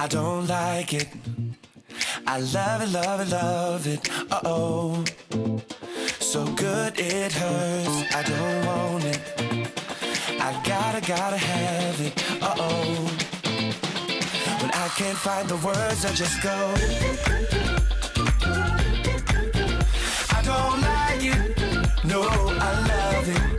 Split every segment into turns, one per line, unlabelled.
don't like it. I love it, love it, love it. Uh-oh. So good it hurts. I don't want it. I gotta have it. Uh-oh. When I can't find the words, I just go. I don't like it. No, I love it.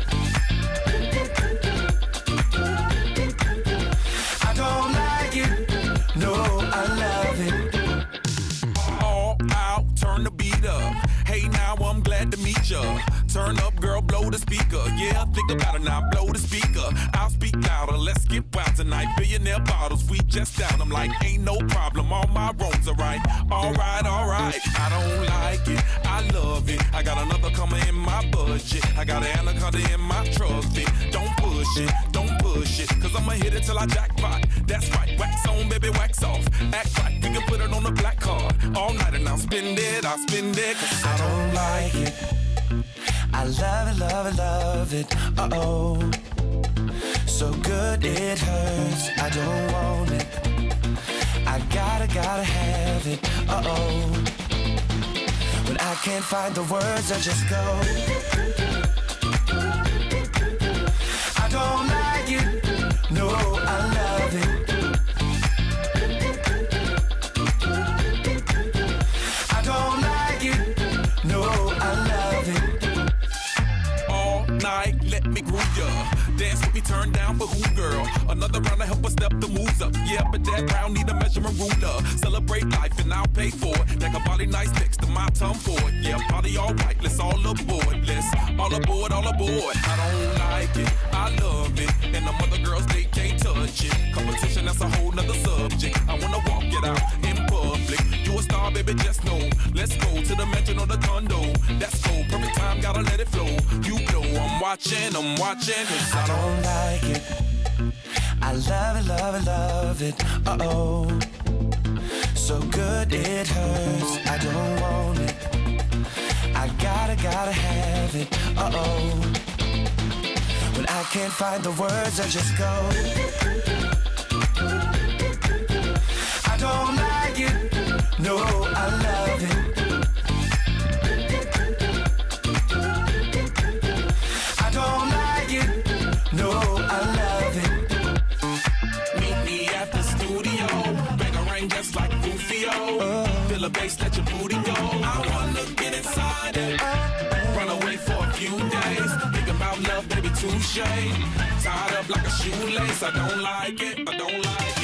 I don't like it. No, I love it.
All out, turn the beat up. Hey, now I'm glad to meet ya. Turn up, girl, blow the speaker. Yeah, think about it now, blow the speaker. I'll speak louder, let's get wild tonight. Billionaire bottles, we just down. I'm like, ain't no problem, all my wrongs are right. Alright, alright, I don't like it, I love it. I got another coming in my budget. I got an anaconda in my trusty. Don't push it, cause I'ma hit it till I jackpot. That's right, wax on, baby, wax off. Act right, we can put it on the black card. All night and I'll spend it, cause
I don't like it. I love it, love it, love it. Uh-oh. So good it hurts. I don't want it. I gotta have it. Uh-oh. When I can't find the words, I just go. I don't like it. No, I love it. I don't like it. No, I love it.
Night, let me groove ya. Dance with me, turn down for who, girl? Another round to help us step the moves up. Yeah, but that round need a measurement ruler. Celebrate life and I'll pay for it. Like a body nice next to my tongue for it. Yeah, party all right, let's all aboard. Let's all aboard, all aboard. I don't like it, I love it. And the other girls, they can't touch it. Competition, that's a whole nother subject. I wanna walk it out in public. You a star, baby, just know. Let's go to the mansion or the condo. That's cool, perfect time, gotta let it flow. You know I'm watching, cause
I don't like it. I love it, love it, love it. Uh-oh. So good it hurts. I don't want it. I gotta have it. Uh-oh. When I can't find the words, I just go. I don't like it. No, I love it. I don't like it. No, I love it.
meet me at the studio. Bang a ring just like Rufio. Feel a bass, let your booty go. I wanna get inside it. Run away for a few days. Think about love, baby, touche. Tied up like a shoelace. I don't like it.